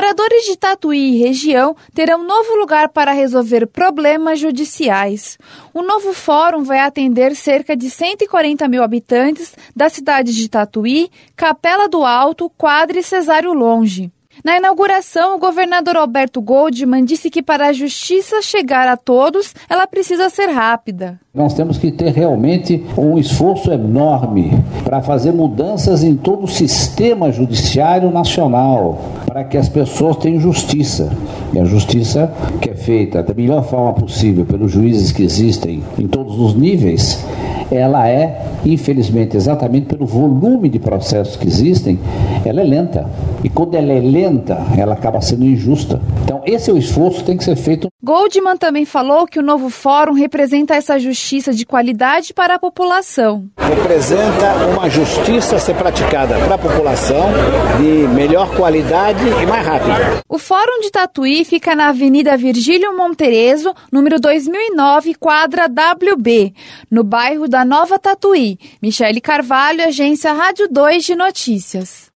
Moradores de Tatuí e região terão novo lugar para resolver problemas judiciais. O novo fórum vai atender cerca de 140 mil habitantes das cidades de Tatuí, Capela do Alto, Quadra e Cesário Longe. Na inauguração, o governador Alberto Goldman disse que para a justiça chegar a todos, ela precisa ser rápida. Nós temos que ter realmente um esforço enorme para fazer mudanças em todo o sistema judiciário nacional, para que as pessoas tenham justiça. E a justiça que é feita da melhor forma possível pelos juízes que existem em todos os níveis, ela é, infelizmente, exatamente pelo volume de processos que existem, ela é lenta. E quando ela é lenta, ela acaba sendo injusta. Então, esse é o esforço que tem que ser feito. Goldman também falou que o novo fórum representa essa justiça de qualidade para a população. Representa uma justiça a ser praticada para a população de melhor qualidade e mais rápida. O Fórum de Tatuí fica na Avenida Virgílio Monterezo, número 2009, quadra WB, no bairro da Nova Tatuí. Michele Carvalho, agência Rádio 2 de Notícias.